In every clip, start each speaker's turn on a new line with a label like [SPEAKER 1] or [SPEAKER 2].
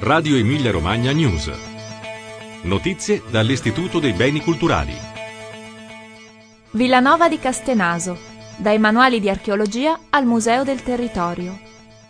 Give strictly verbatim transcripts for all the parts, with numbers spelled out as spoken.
[SPEAKER 1] Radio Emilia Romagna News. Notizie dall'Istituto dei Beni Culturali.
[SPEAKER 2] Villanova di Castenaso, dai manuali di archeologia al Museo del Territorio.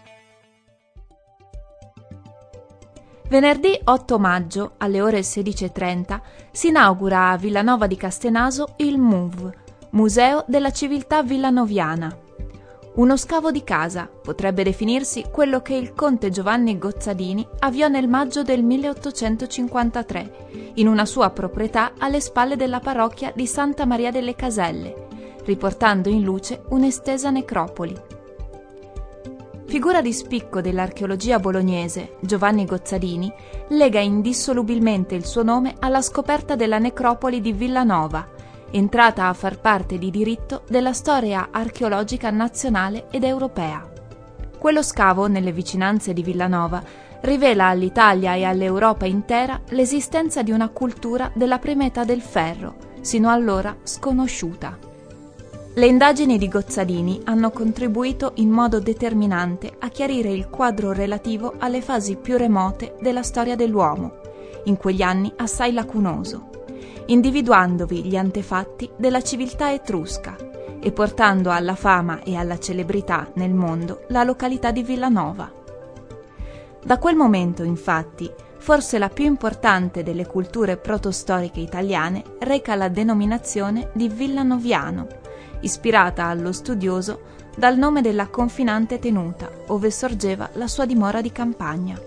[SPEAKER 2] Venerdì otto maggio, alle ore sedici e trenta, si inaugura a Villanova di Castenaso il M U V, Museo della Civiltà Villanoviana. Uno scavo di casa, potrebbe definirsi quello che il conte Giovanni Gozzadini avviò nel maggio del milleottocentocinquantatré, in una sua proprietà alle spalle della parrocchia di Santa Maria delle Caselle, riportando in luce un'estesa necropoli. Figura di spicco dell'archeologia bolognese, Giovanni Gozzadini lega indissolubilmente il suo nome alla scoperta della necropoli di Villanova, entrata a far parte di diritto della storia archeologica nazionale ed europea. Quello scavo, nelle vicinanze di Villanova, rivela all'Italia e all'Europa intera l'esistenza di una cultura della prima età del ferro, sino allora sconosciuta. Le indagini di Gozzadini hanno contribuito in modo determinante a chiarire il quadro relativo alle fasi più remote della storia dell'uomo, in quegli anni assai lacunoso, individuandovi gli antefatti della civiltà etrusca e portando alla fama e alla celebrità nel mondo la località di Villanova. Da quel momento, infatti, forse la più importante delle culture protostoriche italiane reca la denominazione di Villanoviano, ispirata allo studioso dal nome della confinante tenuta, ove sorgeva la sua dimora di campagna.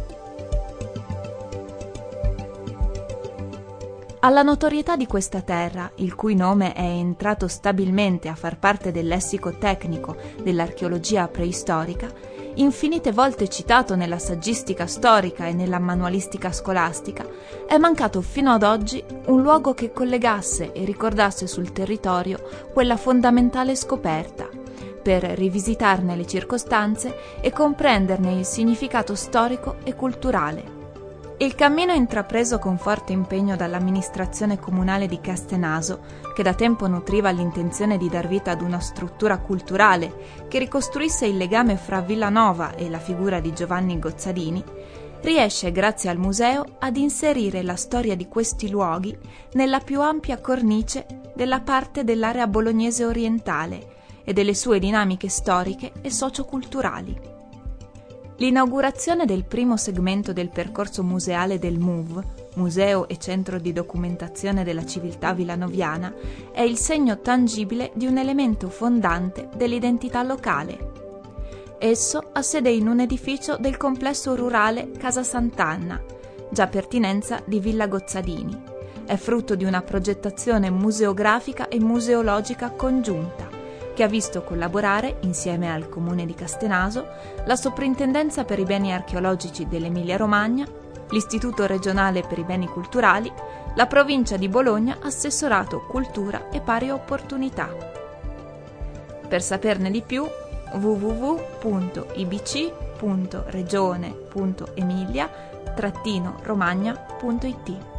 [SPEAKER 2] Alla notorietà di questa terra, il cui nome è entrato stabilmente a far parte del lessico tecnico dell'archeologia preistorica, infinite volte citato nella saggistica storica e nella manualistica scolastica, è mancato fino ad oggi un luogo che collegasse e ricordasse sul territorio quella fondamentale scoperta, per rivisitarne le circostanze e comprenderne il significato storico e culturale. Il cammino intrapreso con forte impegno dall'amministrazione comunale di Castenaso, che da tempo nutriva l'intenzione di dar vita ad una struttura culturale che ricostruisse il legame fra Villanova e la figura di Giovanni Gozzadini, riesce grazie al museo ad inserire la storia di questi luoghi nella più ampia cornice della parte dell'area bolognese orientale e delle sue dinamiche storiche e socioculturali. L'inaugurazione del primo segmento del percorso museale del M U V, Museo e Centro di Documentazione della Civiltà Villanoviana, è il segno tangibile di un elemento fondante dell'identità locale. Esso ha sede in un edificio del complesso rurale Casa Sant'Anna, già pertinenza di Villa Gozzadini. È frutto di una progettazione museografica e museologica congiunta, che ha visto collaborare, insieme al Comune di Castenaso, la Soprintendenza per i Beni Archeologici dell'Emilia-Romagna, l'Istituto regionale per i Beni Culturali, la Provincia di Bologna Assessorato Cultura e Pari Opportunità. Per saperne di più, w w w punto i b c punto regione punto emilia trattino romagna punto i t.